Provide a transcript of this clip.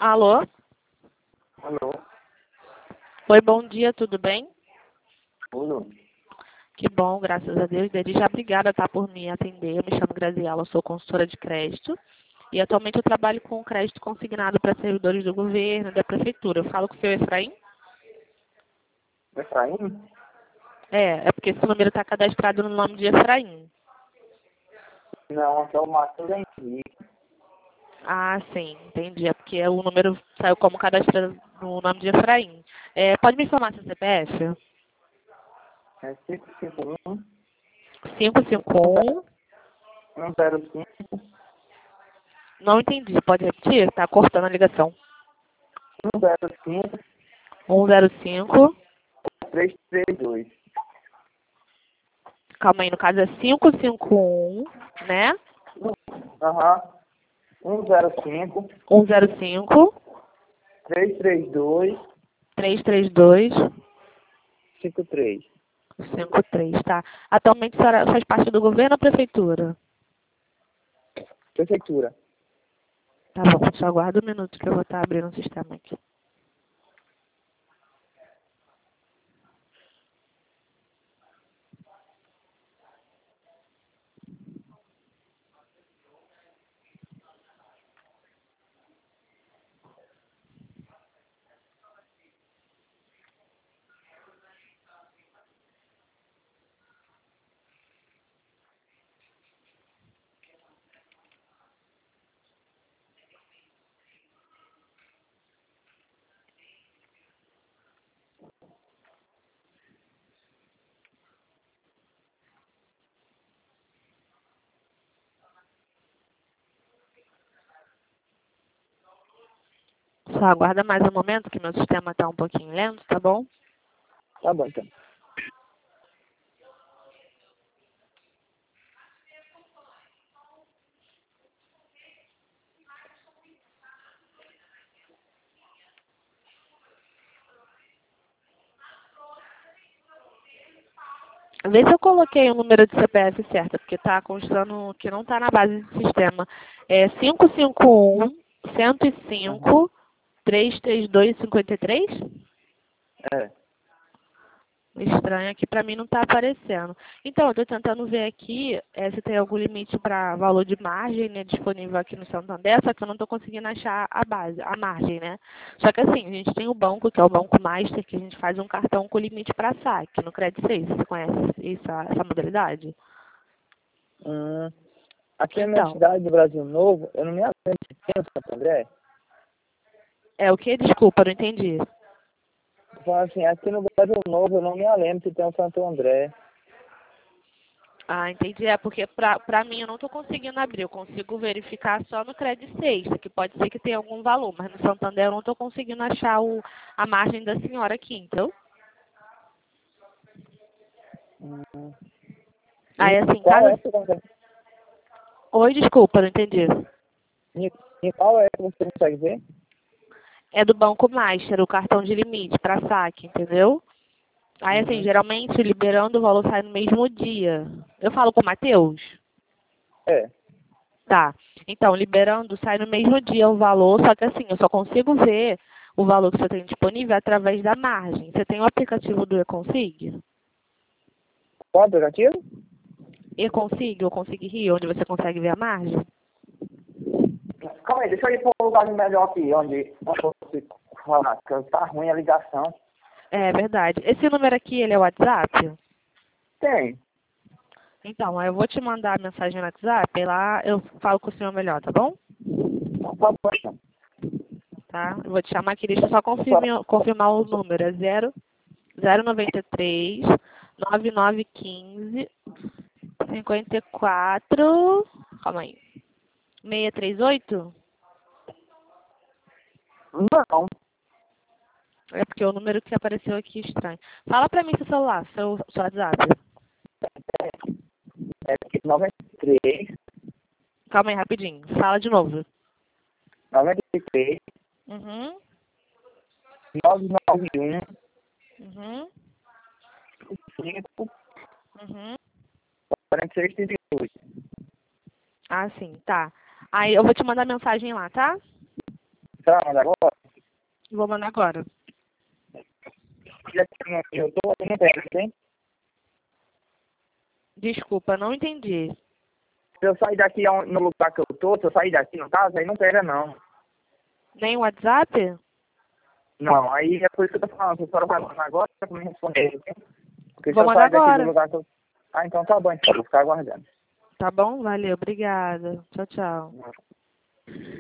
Alô? Alô? Oi, bom dia, tudo bem? Tudo? Que bom, graças a Deus. Desde já, obrigada, tá, por me atender. Eu me chamo Graziela, eu sou consultora de crédito. E atualmente eu trabalho com crédito consignado para servidores do governo, da prefeitura. Eu falo com o seu Efraim? Efraim? É porque esse número está cadastrado no nome de Efraim. Não, aqui é o Matheus Henrique. Ah, sim, entendi. É porque o número saiu como cadastrado no nome de Efraim. Pode me informar seu CPF? É 551 551. 105 Não entendi, pode repetir? Tá cortando a ligação. 105 105. 332. Calma aí, no caso é 551, né? Aham. 105 105 332 332 53. 53, tá? Atualmente a senhora faz parte do governo ou prefeitura? Prefeitura. Tá bom, só aguarda um minuto que eu vou estar abrindo o sistema aqui. Só aguarda mais um momento que meu sistema está um pouquinho lento, tá bom? Tá bom, então. Vê se eu coloquei o número de CPF certo, porque tá constando que não tá na base do sistema. É 551 105 332 53? É. Estranho, aqui pra mim não tá aparecendo. Então, eu tô tentando ver aqui se tem algum limite para valor de margem, né, disponível aqui no Santander, só que eu não tô conseguindo achar a base, a margem, né? Só que assim, a gente tem o banco, que é o Banco Master, que a gente faz um cartão com limite para saque no Credit 6. Você conhece essa modalidade? Hum, aqui na minha Então, cidade do Brasil Novo, eu não me lembro se tem o Santo André. é o que? Desculpa, não entendi. Eu falo assim, aqui no Brasil Novo, eu não me lembro se tem o Santo André. Ah, entendi. É porque pra mim eu não tô conseguindo abrir. Eu consigo verificar só no Credit 6, que pode ser que tenha algum valor, mas no Santander eu não tô conseguindo achar a margem da senhora aqui, então. Hum. Aí assim, Qual caso. é que você Oi, desculpa, não entendi. em qual é que você consegue ver? É do Banco Master, o cartão de limite para saque, entendeu? Aí assim, Uhum. geralmente liberando o valor sai no mesmo dia. Eu falo com o Matheus? É. Tá. Então, liberando sai no mesmo dia o valor, só que assim, eu só consigo ver o valor que você tem disponível através da margem. Você tem o aplicativo do eConsig? Qual aplicativo? eConsig ou Consig Rio, onde você consegue ver a margem? Calma aí, deixa eu ir para um lugar melhor aqui, onde eu consigo falar, porque tá ruim a ligação. É verdade. Esse número aqui, ele é o WhatsApp? Tem. Então, aí eu vou te mandar a mensagem no WhatsApp, e lá eu falo com o senhor melhor, tá bom? Tá bom, então. Tá? Eu vou te chamar aqui, deixa eu só Só- confirmar o número. É 093 9915 54. Calma aí. 638? Não. É porque o número que apareceu aqui é estranho. Fala pra mim seu celular, seu WhatsApp. É 93, Calma aí, rapidinho. Fala de novo. 93, Uhum. 991, Uhum. 5, Uhum. 46, 38. Ah, sim, tá. Aí eu vou te mandar mensagem lá, tá? Você vai mandar agora? Vou mandar agora. Eu tô aqui no pé, hein? Desculpa, não entendi. Se eu sair daqui no lugar que eu tô, se eu sair daqui no caso, aí não pega não. Nem o WhatsApp? Não, aí é por isso que eu tô falando. Se a senhora vai mandar agora, pra me responder. Ok? Porque se Vou eu mandar sair daqui do agora. lugar que eu... Ah, então tá bom, então. Vou ficar aguardando. Tá bom? Valeu, obrigada. Tchau, tchau.